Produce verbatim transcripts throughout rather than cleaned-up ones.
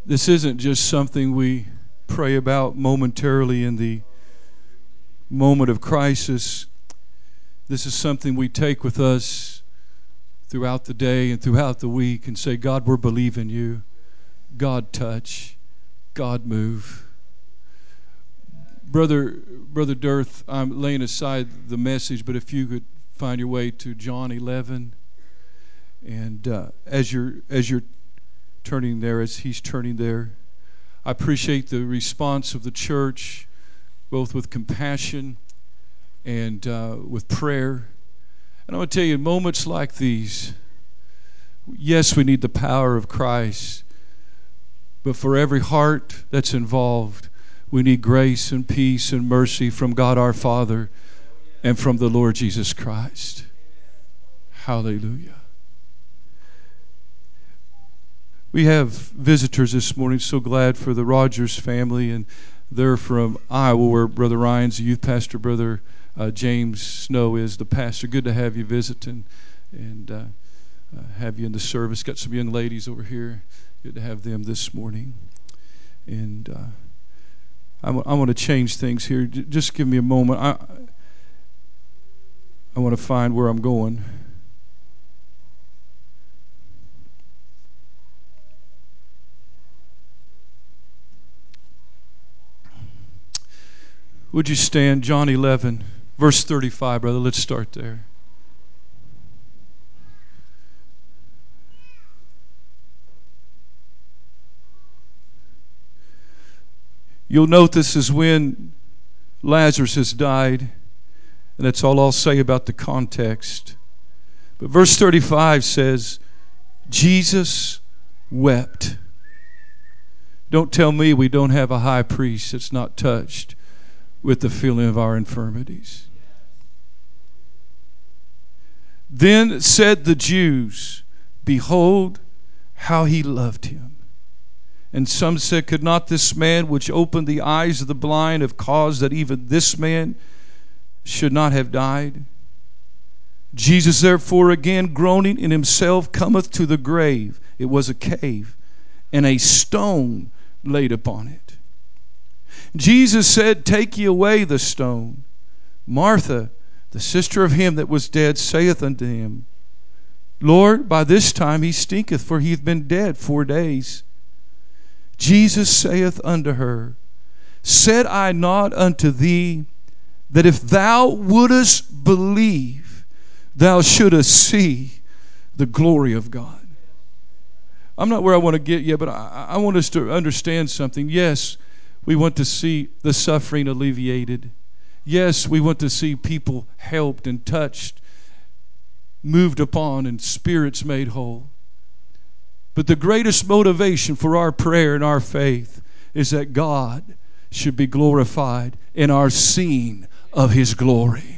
This isn't just something we pray about momentarily in the moment of crisis. This is something we take with us throughout the day and throughout the week and say, God, we're believing you. God, touch. God, move. Brother, Brother Dirth, I'm laying aside the message, but if you could find your way to John eleven. And uh, as you're as you're turning there, as he's turning there, I appreciate the response of the church, both with compassion and uh, with prayer. And I want to tell you, in moments like these, yes, we need the power of Christ, but for every heart that's involved, we need grace and peace and mercy from God our Father and from the Lord Jesus Christ. Hallelujah. We have visitors this morning. So glad for the Rogers family, and they're from Iowa, where Brother Ryan's the youth pastor. Brother uh, James Snow is the pastor. Good to have you visiting and uh, uh, have you in the service. Got some young ladies over here. Good to have them this morning. And uh, I, w- I want to change things here. J- just give me a moment. I I want to find where I'm going. Would you stand? John eleven, verse thirty-five, brother. Let's start there. You'll note this is when Lazarus has died, and that's all I'll say about the context. But verse thirty-five says, Jesus wept. Don't tell me we don't have a high priest that's not touched with the feeling of our infirmities. Then said the Jews, behold how he loved him. And some said, could not this man which opened the eyes of the blind have caused that even this man should not have died? Jesus therefore again groaning in himself cometh to the grave. It was a cave, and a stone laid upon it. Jesus said, take ye away the stone. Martha, the sister of him that was dead, saith unto him, Lord, by this time he stinketh, for he hath been dead four days. Jesus saith unto her, said I not unto thee, that if thou wouldest believe, thou shouldest see the glory of God. I'm not where I want to get yet, but I, I want us to understand something. Yes, we want to see the suffering alleviated. Yes, we want to see people helped and touched, moved upon, and spirits made whole. But the greatest motivation for our prayer and our faith is that God should be glorified in our seeing of his glory.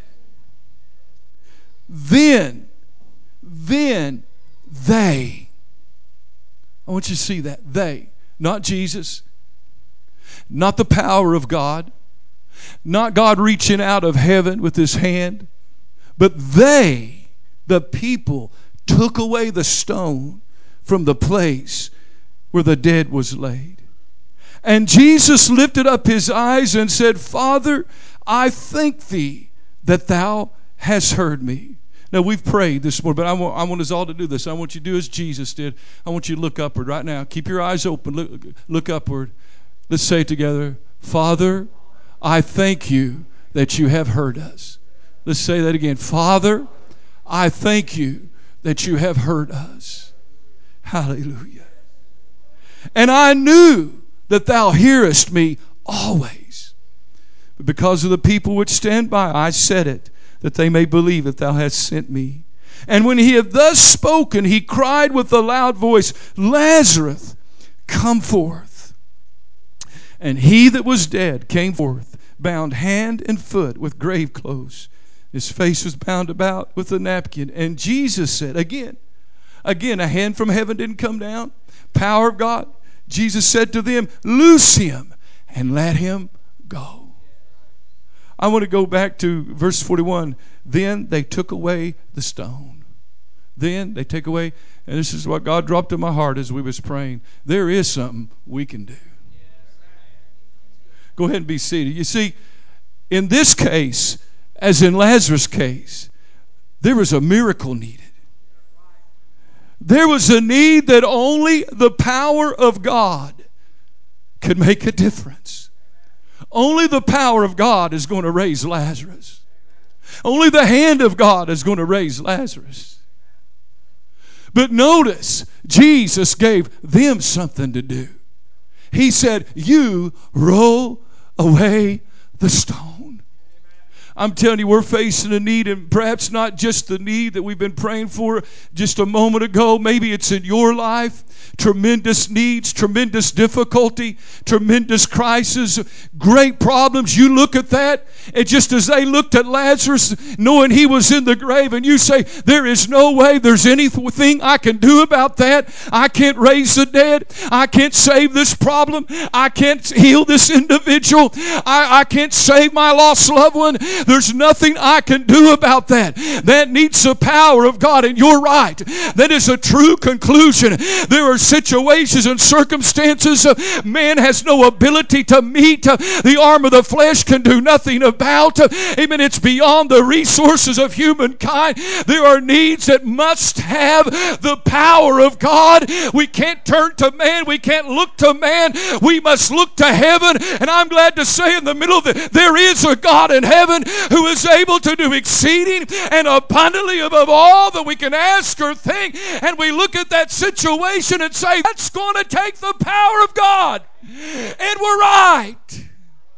Then, then they, I want you to see that, they, not Jesus, not the power of God, not God reaching out of heaven with his hand, but they, the people, took away the stone from the place where the dead was laid. And Jesus lifted up his eyes and said, Father, I thank thee that thou hast heard me. Now, we've prayed this morning, but I want, I want us all to do this. I want you to do as Jesus did. I want you to look upward right now. Keep your eyes open. Look, look upward. Let's say it together. Father, I thank you that you have heard us. Let's say that again. Father, I thank you that you have heard us. Hallelujah. And I knew that thou hearest me always. But because of the people which stand by, I said it, that they may believe that thou hast sent me. And when he had thus spoken, he cried with a loud voice, Lazarus, come forth. And he that was dead came forth, bound hand and foot with grave clothes. His face was bound about with a napkin. And Jesus said, again, again, a hand from heaven didn't come down. Power of God. Jesus said to them, loose him and let him go. I want to go back to verse forty-one. Then they took away the stone. then they take away, and this is what God dropped in my heart as we was praying. There is something we can do. Go ahead and be seated. You see, in this case, as in Lazarus' case, there was a miracle needed. There was a need that only the power of God could make a difference. Only the power of God is going to raise Lazarus. Only the hand of God is going to raise Lazarus. But notice, Jesus gave them something to do. He said, you roll away the stone. I'm telling you, we're facing a need, and perhaps not just the need that we've been praying for just a moment ago. Maybe it's in your life. Tremendous needs, tremendous difficulty, tremendous crisis, great problems. You look at that, and just as they looked at Lazarus, knowing he was in the grave, and you say, there is no way there's anything I can do about that. I can't raise the dead. I can't save this problem. I can't heal this individual. I, I can't save my lost loved one. There's nothing I can do about that. That needs the power of God, and you're right. That is a true conclusion. There are situations and circumstances uh, man has no ability to meet. Uh, the arm of the flesh can do nothing about. Uh, amen. It's beyond the resources of humankind. There are needs that must have the power of God. We can't turn to man. We can't look to man. We must look to heaven. And I'm glad to say in the middle of it, there is a God in heaven who is able to do exceeding and abundantly above all that we can ask or think. And we look at that situation and say, that's going to take the power of God. And we're right.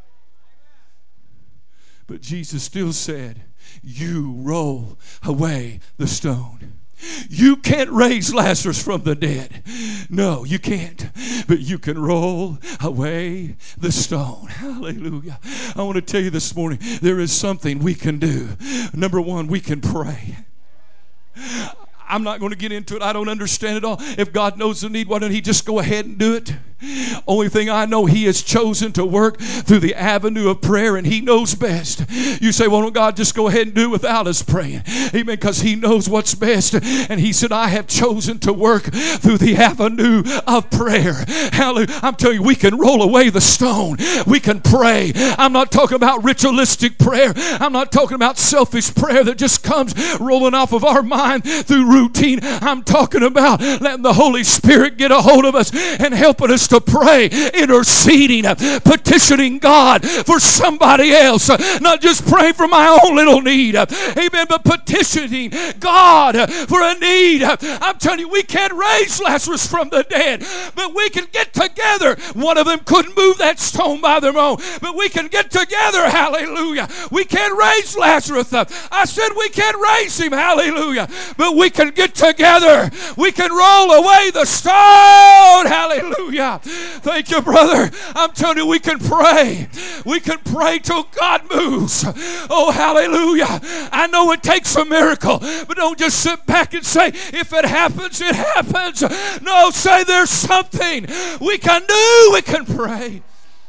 But Jesus still said, you roll away the stone. You can't raise Lazarus from the dead. No, you can't. But you can roll away the stone. Hallelujah. I want to tell you this morning, there is something we can do. Number one, we can pray. I'm not going to get into it. I don't understand it all. If God knows the need, why don't He just go ahead and do it? Only thing I know, He has chosen to work through the avenue of prayer, and He knows best. You say, well, don't God just go ahead and do it without us praying? Amen, because He knows what's best. And He said, I have chosen to work through the avenue of prayer. Hallelujah. I'm telling you, we can roll away the stone. We can pray. I'm not talking about ritualistic prayer. I'm not talking about selfish prayer that just comes rolling off of our mind through routine. I'm talking about letting the Holy Spirit get a hold of us and helping us to pray, interceding, petitioning God for somebody else, not just praying for my own little need, amen, but petitioning God for a need. I'm telling you, we can't raise Lazarus from the dead, but we can get together. One of them couldn't move that stone by their own, but we can get together. Hallelujah. We can't raise Lazarus. I said we can't raise him. Hallelujah. But we can get together. We can roll away the stone. Hallelujah. Thank you, brother. I'm telling you, we can pray. We can pray till God moves. Oh, hallelujah. I know it takes a miracle, but don't just sit back and say, if it happens, it happens. No, say there's something we can do. We can pray.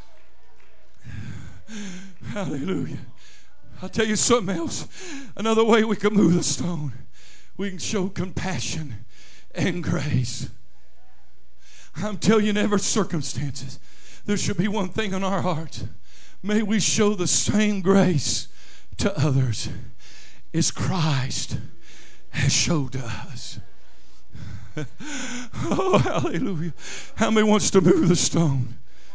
Hallelujah. I'll tell you something else. Another way we can move the stone. We can show compassion and grace. I'm telling you, in every circumstances, there should be one thing in our hearts. May we show the same grace to others as Christ has showed to us. Oh, hallelujah. How many wants to move the stone?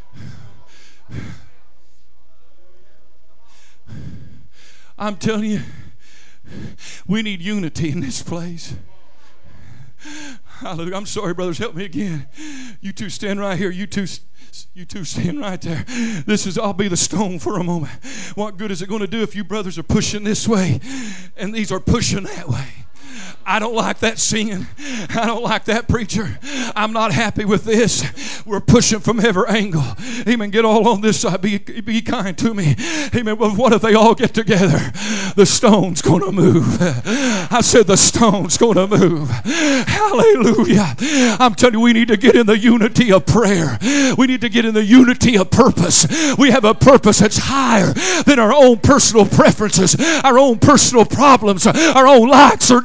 I'm telling you, we need unity in this place. Hallelujah. I'm sorry, brothers. Help me again. You two stand right here. You two, you two stand right there. This is, I'll be the stone for a moment. What good is it going to do if you brothers are pushing this way and these are pushing that way? I don't like that singing. I don't like that preacher. I'm not happy with this. We're pushing from every angle. Amen. Get all on this side. Be, be kind to me. Amen. Well, what if they all get together? The stone's going to move. I said the stone's going to move. Hallelujah. I'm telling you, we need to get in the unity of prayer. We need to get in the unity of purpose. We have a purpose that's higher than our own personal preferences, our own personal problems, our own likes or dislikes.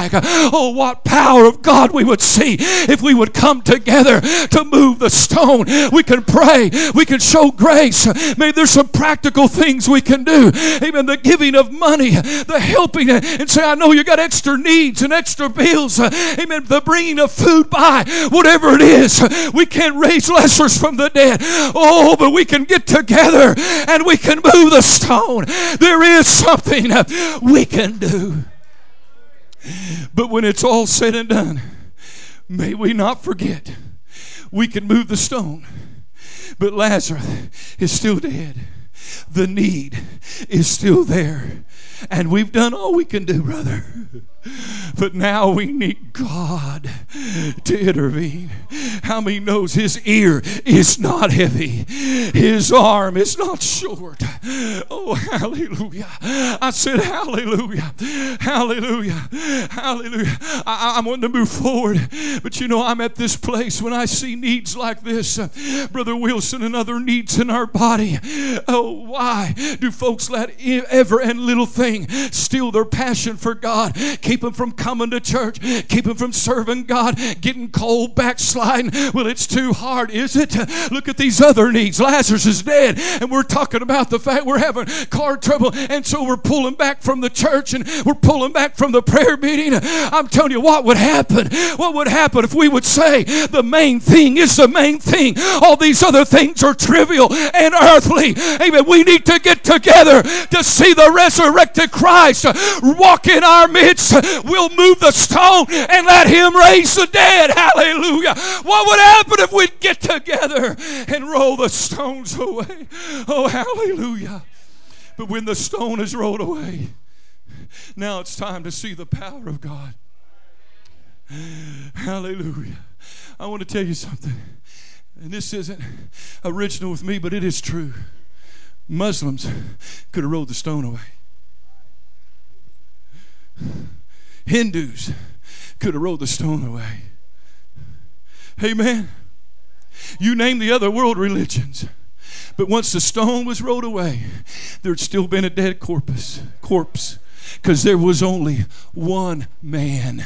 like. Oh, what power of God we would see if we would come together to move the stone. We can pray. We can show grace. Maybe there's some practical things we can do. Amen. The giving of money, the helping, and say, I know you got extra needs and extra bills. Amen. The bringing of food by, whatever it is. We can't raise Lazarus from the dead. Oh, but we can get together and we can move the stone. There is something we can do. But when it's all said and done, may we not forget, we can move the stone, but Lazarus is still dead. The need is still there. And we've done all we can do, brother. But now we need God to intervene. How many knows his ear is not heavy? His arm is not short. Oh, hallelujah. I said hallelujah. Hallelujah. Hallelujah. I, I want to move forward. But you know, I'm at this place when I see needs like this. Uh, Brother Wilson and other needs in our body. Oh, why do folks let ever and little thing steal their passion for God? Keep them from coming to church. Keep them from serving God. Getting cold, backsliding. Well, it's too hard, is it? Look at these other needs. Lazarus is dead, and we're talking about the fact we're having car trouble, and so we're pulling back from the church, and we're pulling back from the prayer meeting. I'm telling you, what would happen? What would happen if we would say the main thing is the main thing? All these other things are trivial and earthly. Amen. We need to get together to see the resurrected Christ walk in our midst. We'll move the stone and let him raise the dead. Hallelujah. What would happen if we'd get together and roll the stones away? Oh, hallelujah. But when the stone is rolled away, now it's time to see the power of God. Hallelujah. I want to tell you something. And this isn't original with me, but it is true. Muslims could have rolled the stone away. Hindus could have rolled the stone away. Amen. You name the other world religions. But once the stone was rolled away, there'd still been a dead corpus, corpse. Because there was only one man.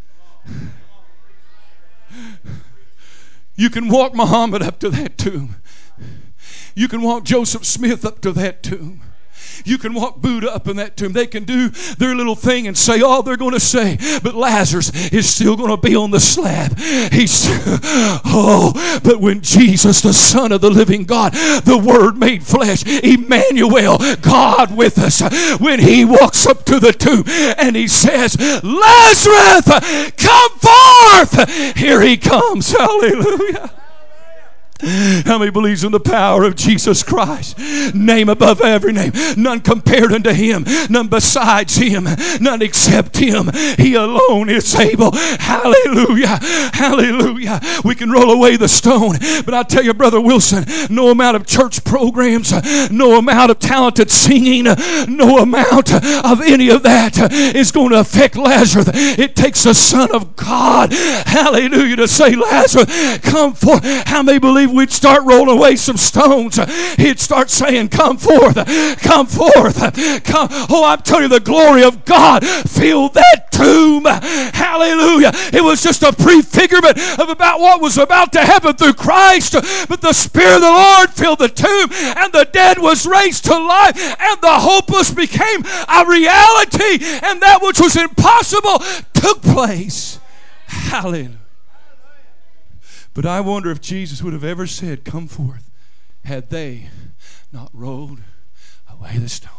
You can walk Muhammad up to that tomb. You can walk Joseph Smith up to that tomb. You can walk Buddha up in that tomb. They can do their little thing and say all they're going to say. But Lazarus is still going to be on the slab. He's, oh, but when Jesus, the Son of the living God, the Word made flesh, Emmanuel, God with us, when he walks up to the tomb and he says, Lazarus, come forth. Here he comes. Hallelujah. How many believes in the power of Jesus Christ? Name above every name. None compared unto him. None besides him. None except him. He alone is able. Hallelujah. Hallelujah. We can roll away the stone. But I tell you, Brother Wilson, no amount of church programs, no amount of talented singing, no amount of any of that is going to affect Lazarus. It takes the Son of God, hallelujah, to say, Lazarus, come forth. How many believe we'd start rolling away some stones? He'd start saying, come forth, come forth, come. Oh, I'm telling you, the glory of God filled that tomb. Hallelujah. It was just a prefigurement of about what was about to happen through Christ. But the Spirit of the Lord filled the tomb, and the dead was raised to life, and the hopeless became a reality, and that which was impossible took place. Hallelujah. But I wonder if Jesus would have ever said, come forth, had they not rolled away the stone.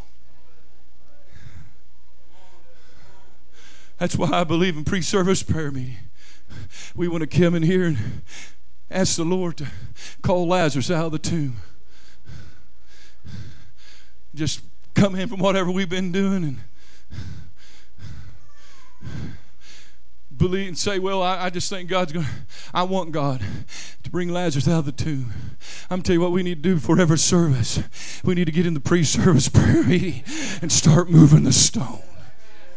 That's why I believe in pre-service prayer meeting. We want to come in here and ask the Lord to call Lazarus out of the tomb. Just come in from whatever we've been doing and believe and say, well, I, I just think God's going to, I want God to bring Lazarus out of the tomb. I'm telling you what we need to do before every service. We need to get in the pre-service prayer meeting and start moving the stone.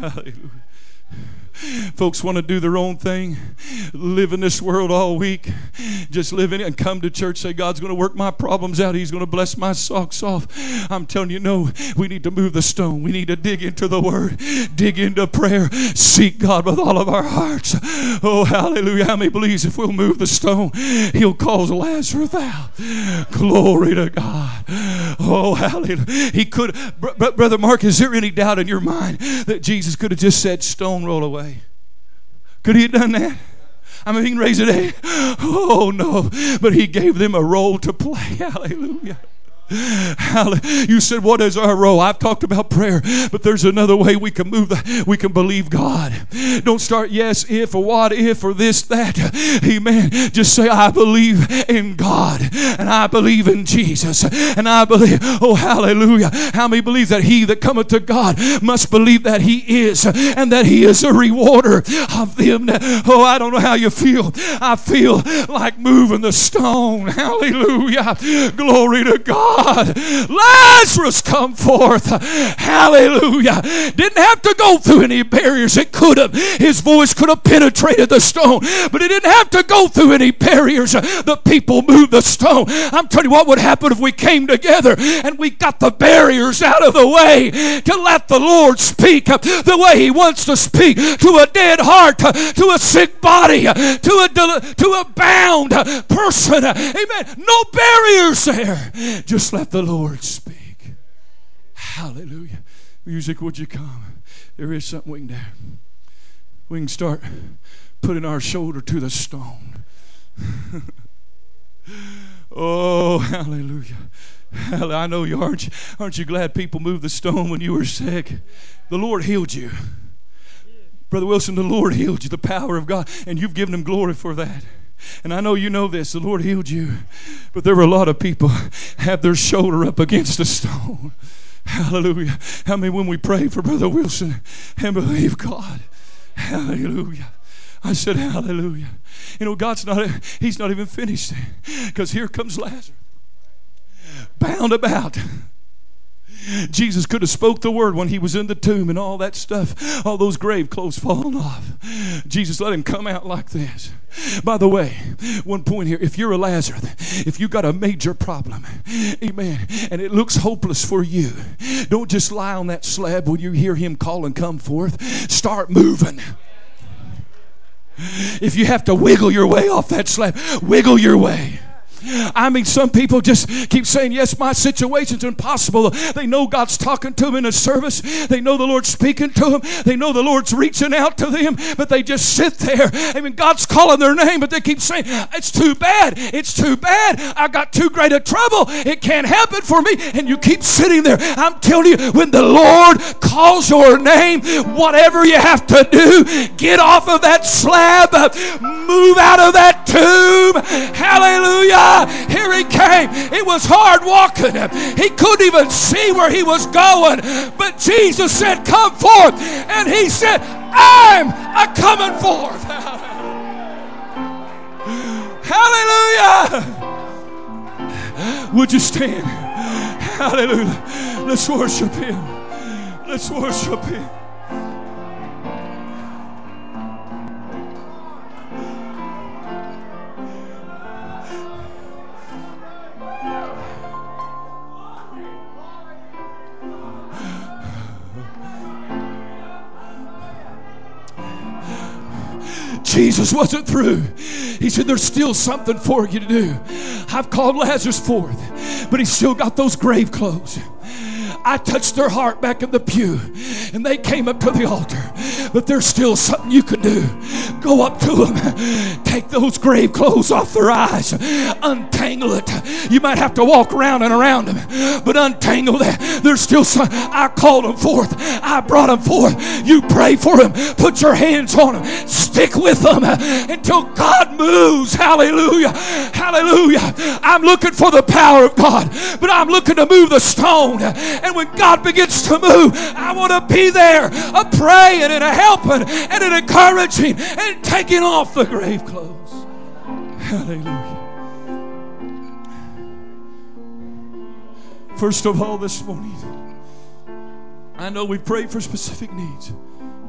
Hallelujah. Folks want to do their own thing, live in this world all week, just live in it and come to church, say God's going to work my problems out, He's going to bless my socks off. I'm telling you, no, we need to move the stone. We need to dig into the Word, dig into prayer, seek God with all of our hearts. Oh, hallelujah. How many believes if we'll move the stone, He'll cause Lazarus out? Glory to God. Oh, hallelujah. He could, br- Brother Mark, is there any doubt in your mind that Jesus could have just said, stone, roll away? Could He have done that? I mean, He can raise it. A. Oh, no. But He gave them a role to play. Hallelujah. You said, what is our role? I've talked about prayer, but there's another way we can move. The, we can believe God. Don't start yes, if, or what if, or this, that. Amen. Just say, I believe in God, and I believe in Jesus, and I believe. Oh, hallelujah. How many believe that he that cometh to God must believe that He is, and that He is a rewarder of them? Oh, I don't know how you feel. I feel like moving the stone. Hallelujah. Glory to God. Lazarus, come forth. Hallelujah. Didn't have to go through any barriers. It could have. His voice could have penetrated the stone, but it didn't have to go through any barriers. The people moved the stone. I'm telling you what would happen if we came together and we got the barriers out of the way to let the Lord speak the way He wants to speak to a dead heart, to a sick body, to a, to a bound person. Amen. No barriers there. Just let the Lord speak. Hallelujah. Music, would you come? There is something we can do. We can start putting our shoulder to the stone. Oh, hallelujah. Hallelujah. I know you aren't. Aren't you glad people moved the stone when you were sick? The Lord healed you. Brother Wilson, the Lord healed you. The power of God. And you've given Him glory for that. And I know you know this. The Lord healed you. But there were a lot of people have their shoulder up against a stone. Hallelujah. How many when we pray for Brother Wilson and believe God? Hallelujah. I said hallelujah. You know, God's not, He's not even finished. Because here comes Lazarus. Bound about. Jesus could have spoke the word when He was in the tomb and all that stuff, all those grave clothes falling off. Jesus let Him come out like this. By the way, one point here, if you're a Lazarus, if you got a major problem, amen, and it looks hopeless for you, don't just lie on that slab when you hear Him call and come forth. Start moving. If you have to wiggle your way off that slab, wiggle your way. I mean, some people just keep saying, yes, my situation's impossible. They know God's talking to them in a service. They know the Lord's speaking to them. They know the Lord's reaching out to them, but they just sit there. I mean, God's calling their name, but they keep saying, it's too bad. It's too bad. I got too great a trouble. It can't happen for me. And you keep sitting there. I'm telling you, when the Lord calls your name, whatever you have to do, get off of that slab, move out of that tomb. Hallelujah. Here He came. It was hard walking. He couldn't even see where He was going. But Jesus said, come forth. And He said, I'm a coming forth. Hallelujah. Would you stand? Hallelujah. Let's worship Him. Let's worship Him. Jesus wasn't through. He said, there's still something for you to do. I've called Lazarus forth, but he's still got those grave clothes. I touched their heart back in the pew, and they came up to the altar. But there's still something you can do. Go up to them. Take those grave clothes off their eyes. Untangle it. You might have to walk around and around them, but untangle that. There's still some. I called them forth. I brought them forth. You pray for them. Put your hands on them. Stick with them until God moves. Hallelujah. Hallelujah. I'm looking for the power of God, but I'm looking to move the stone. And when God begins to move, I want to be there, a praying and a helping and an encouraging and taking off the grave clothes. Hallelujah. First of all, this morning, I know we prayed for specific needs,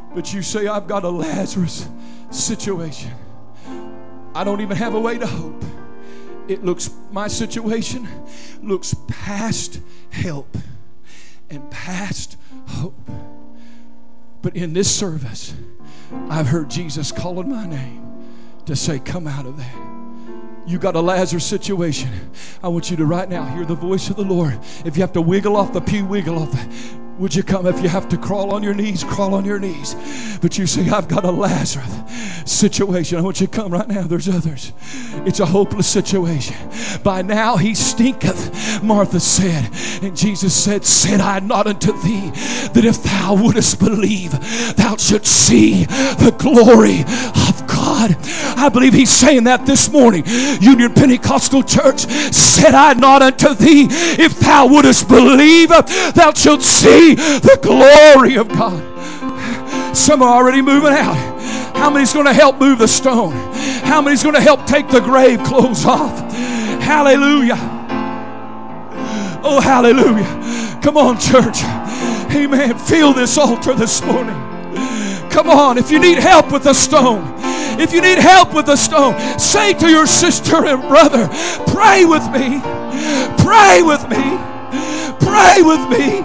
But you say, I've got a Lazarus situation. I don't even have a way to hope. It looks, my situation looks past help and past hope. But in this service, I've heard Jesus calling my name to say, come out of that. You got a Lazarus situation. I want you to right now hear the voice of the Lord. If you have to wiggle off the pew, wiggle off the... Would you come? If you have to crawl on your knees, crawl on your knees. But you say, I've got a Lazarus situation. I want you to come right now. There's others. It's a hopeless situation. By now he stinketh, Martha said. And Jesus said, said I not unto thee that if thou wouldest believe, thou shouldst see the glory of God. I believe he's saying that this morning. Union Pentecostal Church, said I not unto thee, if thou wouldest believe, thou shalt see the glory of God. Some are already moving out. How many's going to help move the stone? How many's going to help take the grave clothes off? Hallelujah. Oh, hallelujah. Come on, church. Amen. Feel this altar this morning. Come on. If you need help with the stone, if you need help with the stone, say to your sister and brother, pray with me. Pray with me. Pray with me.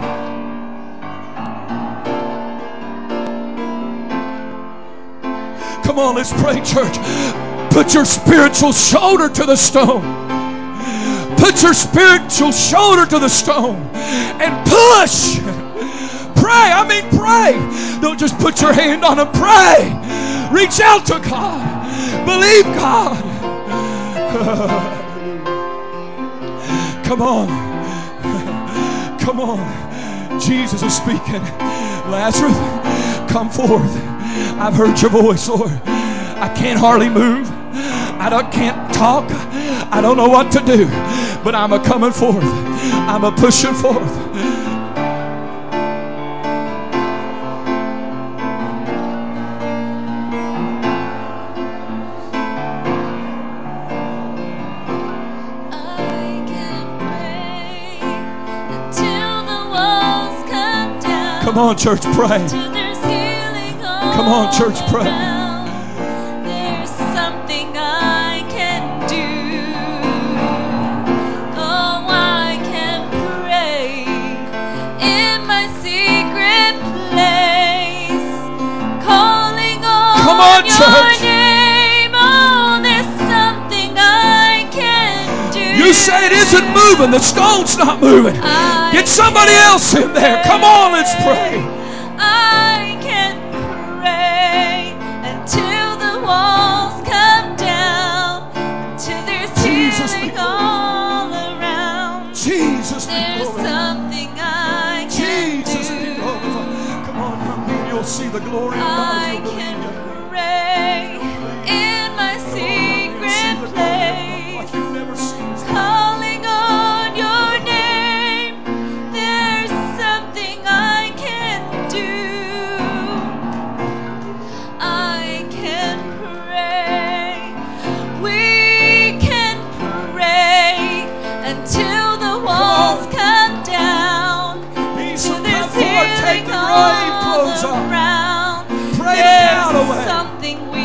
Come on, let's pray, church. Put your spiritual shoulder to the stone. Put your spiritual shoulder to the stone and push. Pray. I mean, pray. Don't just put your hand on it. Pray. Reach out to God. Believe God. Come on. Come on. Jesus is speaking. Lazarus, come forth. I've heard your voice, Lord. I can't hardly move. I don't, can't talk. I don't know what to do. But I'm a coming forth. I'm a pushing forth. Come on, church, pray. Come on, church, pray. There's something I can do. Oh, I can pray in my secret place, calling on, Come on, your church. name. Oh, there's something I can do. You say it isn't moving. The stone's not moving. I Get somebody else in there. Come on, let's pray. I can pray until the walls come down, until there's Jesus healing be all around. Jesus be There's glorified. something I can Jesus do. be glorified. Come on, come in. You'll see the glory of God. I You'll believe can it. pray in my Come on, come in. See secret the glory of God place, like you've never seen it. calling on your name. There's something I can do. I can pray. We can pray until the walls come down. Till there's healing all around. Pray it out There's away. something we